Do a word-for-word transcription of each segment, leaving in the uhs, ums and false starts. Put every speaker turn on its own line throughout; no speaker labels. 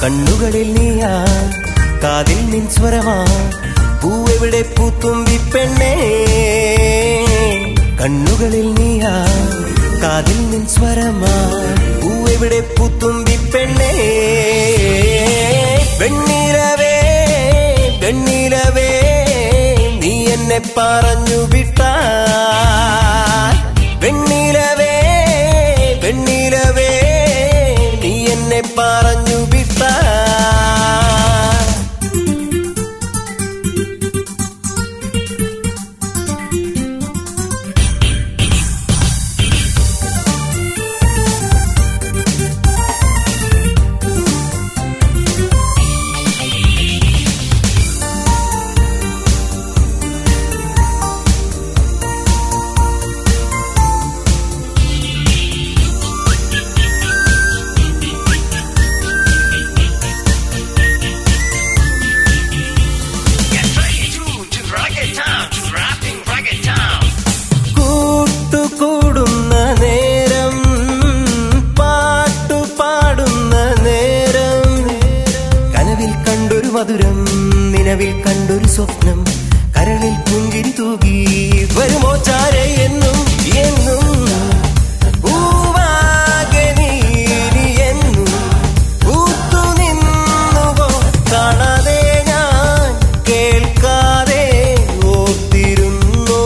കണ്ണുകളിൽ നീയാ, കാതിൽ നിൻ സ്വരമാ, പൂവെവിടെ പൂത്തുമ്പി പെണ്ണേ. കണ്ണുകളിൽ നീയാ, കാതിൽ നിൻ സ്വരമാ, പൂവെവിടെ പൂത്തുമ്പി പെണ്ണേ. വെണ്ണിലവേ വെണ്ണിലവേ നീ എന്നെ പറഞ്ഞു വിട്ടാ. വെണ്ണിലവേ വെണ്ണിലവേ നീ എന്നെ പറഞ്ഞു വിട്ടാ. കൂടുന്ന നേരം, പാട്ടുപാടുന്ന നേരം, കനവിൽ കണ്ടൊരു മധുരം, നിലവിൽ കണ്ടൊരു സ്വപ്നം, കരളിൽ പുഞ്ചിരി തൂകി വരുമോ ചാരെ എന്നും എന്നും. പൂവാകെ നീ എന്നും പൂത്തു നിന്നുവോ, കാണാതെ ഞാൻ കേൾക്കാതെ ഓർത്തിരുന്നോ.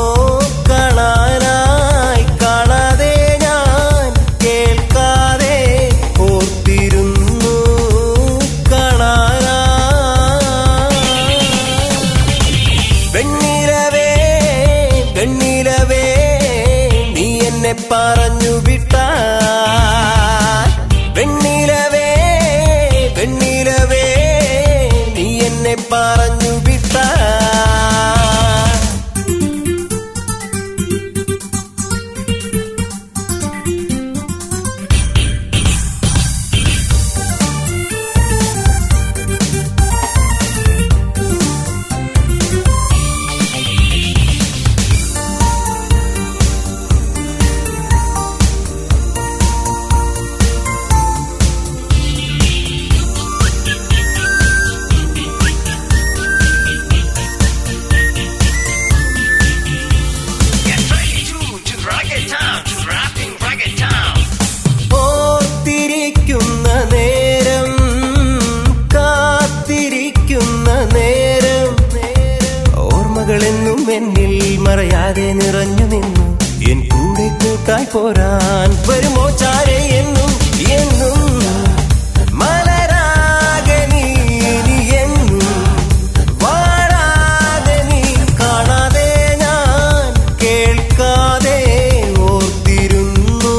കാണാനായി കാണാതെ ഞാൻ കേൾക്കാതെ ഓർത്തിരുന്നു. കാണാനായി വെണ്ണിലവേ വെണ്ണിലവേ നീ എന്നെ പറഞ്ഞു വിട്ടാ. വെണ്ണിലവേ വെണ്ണിലവേ നീ എന്നെ പറഞ്ഞു വിട്ടാ. ഓർത്തിരിക്കുന്ന നേരം, കാത്തിരിക്കുന്ന നേരം, ഓർമ്മകളെന്നും എന്നിൽ മറയാതെ നിറഞ്ഞു നിന്നു. എൻ കൂടെ കൂട്ടായി പോരാൻ വരുമോ ചാരെ എന്നും എന്നും. മലരാകെ നീ എന്നും വാഴാതെ നീ, കാണാതെ ഞാൻ കേൾക്കാതെ ഓർത്തിരുന്നു.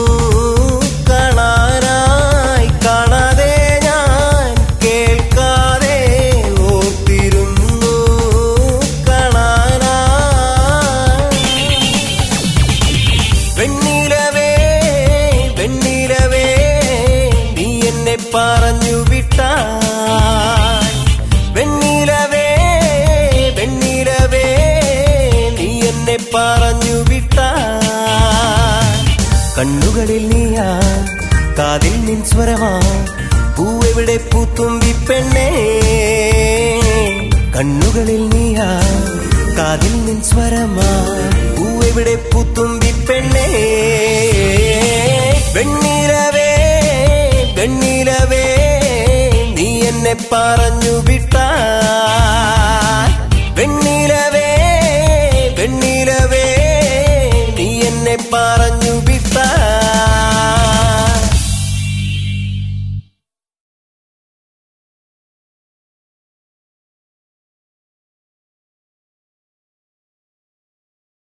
കാണാനായി കാണാതെ ഞാൻ കേൾക്കാതെ ഓർത്തിരുന്നു. കാണാനായി വെണ്ണിലവേ വെണ്ണിലവേ നീ എന്നെ പറഞ്ഞു വിട്ടാ. വെണ്ണിലവേ വെണ്ണിലവേ നീ എന്നെ പറഞ്ഞു വിട്ടാ. കണ്ണുകളിൽ നീയാ, കാതിൽ നിൻ സ്വരമാ, പൂവെവിടെ പൂത്തുമ്പി പെണ്ണേ. കണ്ണുകളിൽ നീയാ, കാതിൽ നിൻ സ്വരമാ, പൂവെവിടെ പൂത്തുമ്പി പെണ്ണേ. വെണ്ണിലവേ വെണ്ണിലവേ നീ എന്നെ പറഞ്ഞു വിട്ടാ. വെണ്ണിലവേ വെണ്ണിലവേ നീ എന്നെ പറ